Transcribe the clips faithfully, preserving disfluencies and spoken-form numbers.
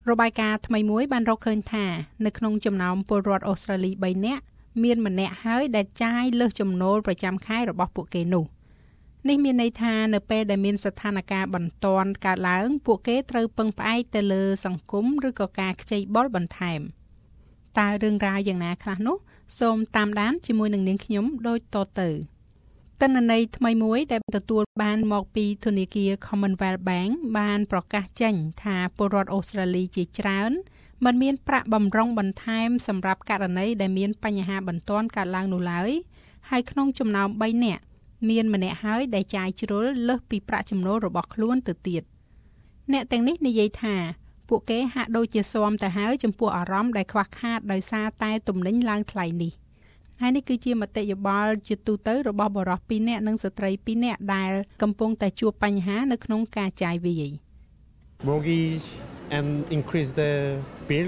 របាយការណ៍ថ្មីមួយបានរកឃើញថានៅក្នុងចំណោមពលរដ្ឋអូស្ត្រាលី3នាក់មានម្នាក់ហើយដែលចាយលើសចំណូលប្រចាំខែរបស់ពួកគេនោះនេះមានន័យថានៅពេលដែលមានស្ថានភាពបន្ទាន់កើតឡើងពួកគេត្រូវពឹងផ្អែកទៅលើសង្គមឬក៏ការខ្ចីបុលបន្ថែមតើរឿងរ៉ាវយ៉ាងណាខ្លះនោះសូមតាមដានជាមួយនឹងនាងខ្ញុំដូចតទៅទិន្នន័យថ្មីមួយដែលទទួលបានមកពីធនាគារ Commonwealth Bank បានប្រកាសចេញថាពលរដ្ឋអូស្ត្រាលីជាច្រើនមិនមានប្រាក់បម្រុងបន្ថែមសម្រាប់ករណីដែលមានបញ្ហាបន្ទាន់កើតឡើងនោះឡើយហើយក្នុងចំណោម3នាក់មានម្នាក់ហើយដែលចាយជ្រុលលើសពីប្រាក់ចំណូលរបស់ខ្លួនទៅទៀតអ្នកទាំងនេះនិយាយថាពួកគេហាក់ដូចជាស៊ាំទៅហើយចំពោះអារម្មណ៍ដែលខ្វះខាតដោយសារតែទំនិញឡើងថ្លៃនេះហើយនេះគឺជាមតិយោបល់ជាទូទៅរបស់បុរសពីរនាក់និងស្ត្រីពីរនាក់ដែលកំពុងតែជួបបញ្ហានៅក្នុងការចាយវាយ Mortgage and increase the bill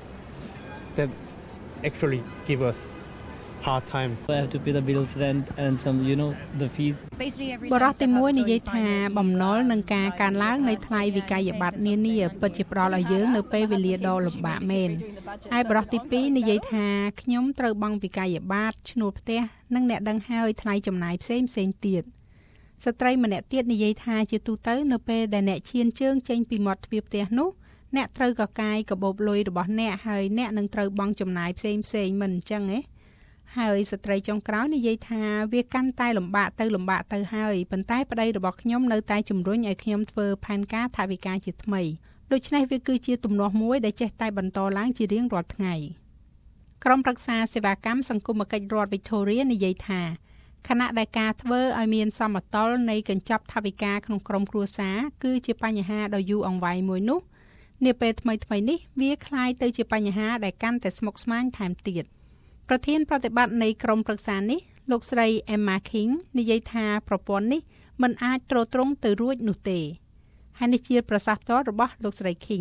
that actually give us hard time. I have to pay the bills, rent and some, you know, the fees. បរិបទទីមួយនិយាយថាបំណុលនឹងការកើនឡើងនៃថ្លៃវិក័យប័ត្រនានាពិតជាផ្ដល់ឲ្យយើងនៅពេលវេលាដ៏លំបាកមែនហើយបរិបទទីពីរនិយាយថាខ្ញុំត្រូវបង់វិក័យប័ត្រឈ្នួលផ្ទះនិងអ្នកដឹងហើយថ្លៃចំណាយផ្សេងផ្សេងទៀតស្ត្រីម្នាក់ទៀតនិយាយថាជាទូទៅនៅពេលដែលអ្នកឈានជើងចេញពីមាត់ទ្វារផ្ទះនោះអ្នកត្រូវកកាយកាបូបលុយរបស់អ្នកហើយអ្នកនឹងត្រូវបង់ចំណាយផ្សេងផ្សេងមិនអញ្ចឹងទេហើយស្ត្រីចុងក្រោយនិយាយថាវាកាន់តែលំបាកទៅលំបាកទៅហើយប៉ុន្តែប្តីរបស់ខ្ញុំនៅតែជំរុញឲ្យខ្ញុំធ្វើផែនការថវិកាជាថ្មីដូច្នេះវាគឺជាទំនាស់មួយដែលចេះតែបន្តឡើងជារៀងរាល់ថ្ងៃក្រុមប្រឹក្សាសេវាកម្មសង្គមគិច្ចរដ្ឋ Victoria និយាយថាខណៈដែលការធ្វើឲ្យមានសមតុល្យនៃកញ្ចប់ថវិកាក្នុងក្រុមគ្រួសារគឺជាបញ្ហាដ៏យូរអង្វែងមួយនោះនាពេលថ្មីៗនេះវាคล้ายទៅជាបញ្ហាដែលកាន់តែស្មុគស្មាញថែមទៀតប្រធានប្រតិបត្តិនៃក្រុមប្រឹក្សានេះលោកស្រី Emma King និយាយថាប្រព័ន្ធនេះមិនអាចទ្រទ្រង់ទៅរួចនោះទេហើយនេះជាប្រសាសន៍ផ្ទាល់របស់លោកស្រី King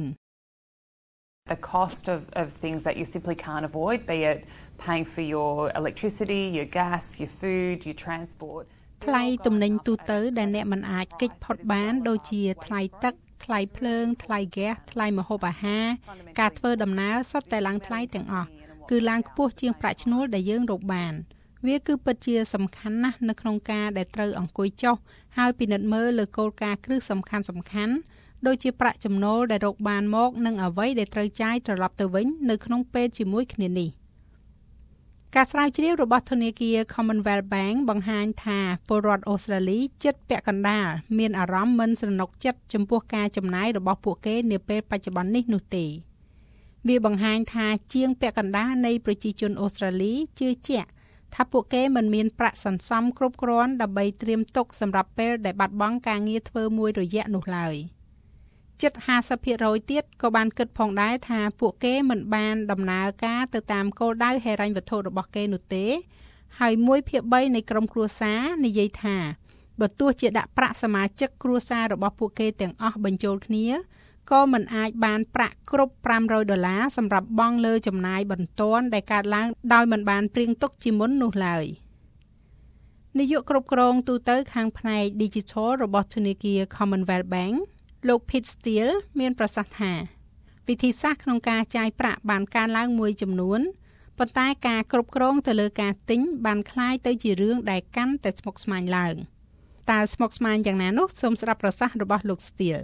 The cost of of things that you simply can't avoid be it paying for your electricity, your gas, your food, your transport ថ្លៃទំនិញទូទៅដែលអ្នកមិនអាចគេចផុតបានដូចជាថ្លៃទឹកថ្លៃភ្លើងថ្លៃហ្គាសថ្លៃម្ហូបអាហារការធ្វើដំណើរសុទ្ធតែឡើងថ្លៃទាំងអស់គឺឡើងខ្ពស់ជាងប្រាក់ឈ្នួលដែលយើងរកបានវាគឺពិតជាសំខាន់ណាស់នៅក្នុងការដែលត្រូវអង្គុយចុះហើយពិនិត្យមើលលើគោលការណ៍គ្រឹះសំខាន់សំខាន់ដូចជាប្រាក់ចំណូលដែលរកបានមកនិងអ្វីដែលត្រូវចាយត្រឡប់ទៅវិញនៅក្នុងពេលជាមួយគ្នានេះការស្រាវជ្រាវរបស់ធនាគារ Commonwealth Bank បង្ហាញថាពលរដ្ឋអូស្ត្រាលីជិតពាក់កណ្ដាលមានអារម្មណ៍មិនស្រណុកចិត្តចំពោះការចំណាយរបស់ពួកគេនាពេលបច្ចុប្បន្ននេះនោះទេវាបង្ហាញថាជាងពាក់កណ្ដាលនៃប្រជាជនអូស្ត្រាលីជឿជាក់ថាពួកគេមិនមានប្រាក់សន្សំគ្រប់គ្រាន់ដើម្បីត្រៀមទុកសម្រាប់ពេលដែលបាត់បង់ការងារធ្វើមួយរយៈនោះឡើយជិត ห้าสิบភាគរយ ទៀតក៏បានគិតផងដែរថាពួកគេមិនបានដំណើរការទៅតាមគោលដៅហិរញ្ញវត្ថុរបស់គេនោះទេហើយមួយភាគបីនៃក្រុមគ្រួសារនិយាយថាបើទោះជាដាក់ប្រាក់សមាជិកគ្រួសាររបស់ពួកគេទាំងអស់បញ្ចូលគ្នាក៏មិនអាចបានប្រាក់គ្រប់five hundredដុល្លារសម្រាប់បង់លើចំណាយបន្ទាន់ដែលកើតឡើងដោយមិនបានព្រៀងទុកជាមុននោះឡើយនាយកគ្រប់គ្រងទូទៅខាងផ្នែក Digital របស់ធនាគារ Commonwealth Bank លោក Pete Steele មានប្រសាសន៍ថាវិធីសាស្ត្រក្នុងការចាយប្រាក់បានកើនឡើងមួយចំនួនប៉ុន្តែការគ្រប់គ្រងទៅលើការទិញបានคล้ายទៅជារឿងដែលកាន់តែស្មុគស្មាញឡើងតើស្មុគស្មាញយ៉ាងណានោះសូមស្ដាប់ប្រសាសន៍របស់លោក Steele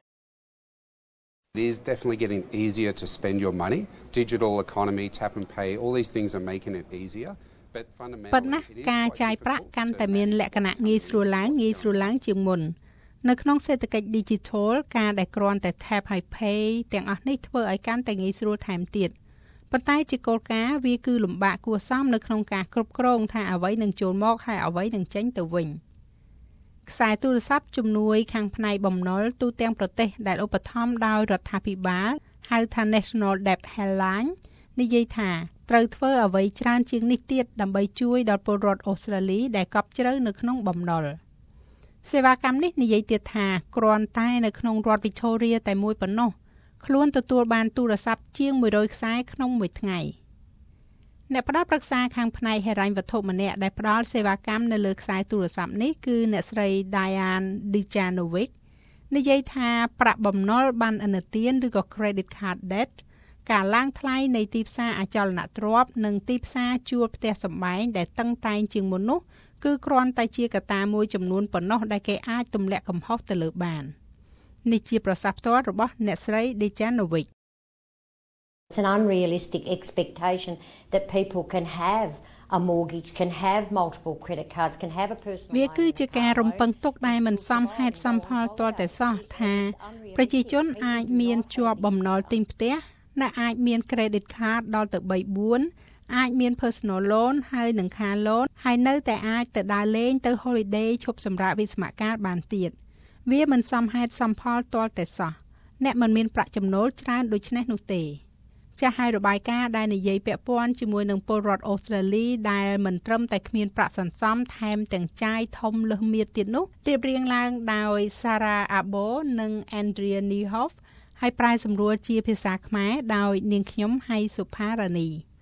It is definitely getting easier to spend your money. Digital economy, tap and pay, all these things are making it easier. But fundamentally, ប៉ុន្តែការចាយប្រាក់កាន់តែមានលក្ខណៈងាយស្រួលឡើងងាយស្រួលឡើងជាងមុននៅក្នុងសេដ្ឋកិច្ច Digital ការដែលគ្រាន់តែ tap ហើយ pay ទាំងអស់នេះធ្វើឲ្យកាន់តែងាយស្រួលថែមទៀតប៉ុន្តែជាគោលការណ៍វាគឺលំបាកគួរសមនៅក្នុងការគ្រប់គ្រងថាអ្វីនឹងចូលមកហើយអ្វីនឹងចេញទៅវិញខ្សែទូរស័ព្ទជំនួយខាងផ្នែកបំណុលទូទាំងប្រទេសដែលឧបត្ថម្ភដោយរដ្ឋាភិបាលហៅថា National Debt Helpline និយាយថាត្រូវធ្វើអ្វីច្រើនជាងនេះទៀតដើម្បីជួយដល់ពលរដ្ឋអូស្ត្រាលីដែលកប់ជ្រៅនៅក្នុងបំណុលសេវាកម្មនេះនិយាយទៀតថាគ្រាន់តែនៅក្នុងរដ្ឋ Victoria តែមួយប៉ុណ្ណោះខ្លួនទទួលបានទូរស័ព្ទជាងone hundredខ្សែក្នុងមួយថ្ងៃអ្នកផ្ដល់ប្រឹក្សាខាងផ្នែកហិរញ្ញវត្ថុម្នាក់ដែលផ្ដល់សេវាកម្មនៅលើខ្សែទូរស័ព្ទនេះគឺអ្នកស្រី Diane Dijanovic និយាយថាប្រាក់បំណុលបានឥណទានឬក៏ credit card debt ការឡើងថ្លៃនៃទីផ្សារអចលនទ្រព្យនិងទីផ្សារជួលផ្ទះសម្បែងដែលតឹងតែងជាងមុននោះគឺគ្រាន់តែជាកត្តាមួយចំនួនប៉ុណ្ណោះដែលគេអាចទម្លាក់កំហុសទៅលើបាននេះជាប្រសាសន៍ផ្ទាល់របស់អ្នកស្រី Dejanovic It's an unrealistic expectation that people can have a mortgage, can have multiple credit cards, can have a personal loan. វាគឺជាការរំពឹងទុកដែលមិនសមហេតុសមផលទាល់តែសោះថាប្រជាជនអាចមានជាប់បំណុលទិញផ្ទះและអាចមាន credit card ដល់ទៅ three four អាចមាន personal loan ហើយនឹង car loan ហើយនៅតែអាចទៅដើរលេងទៅ holiday ឈប់សម្រាកវិស្សមកាលបានទៀតវាមិនសមហេតុសមផលទាល់តែសោះអ្នកមិនមានប្រាក់ចំណូលច្រើនដូចនេះនោះទេចាស់ហើយរបាយការណ៍ដែលនិយាយពាក់ព័ន្ធជាមួយនឹងពលរដ្ឋអូស្ត្រាលីដែលមិនត្រឹមតែគ្មានប្រាក់សន្សំថែមទាំងចាយធំលើសមាតទៀតនោះរៀបរៀងឡើងដោយ Sarah Abo និង Andrea Niehoff ហើយប្រែសម្រួលជាភាសាខ្មែរដោយនាងខ្ញុំហៃសុផារ៉ានី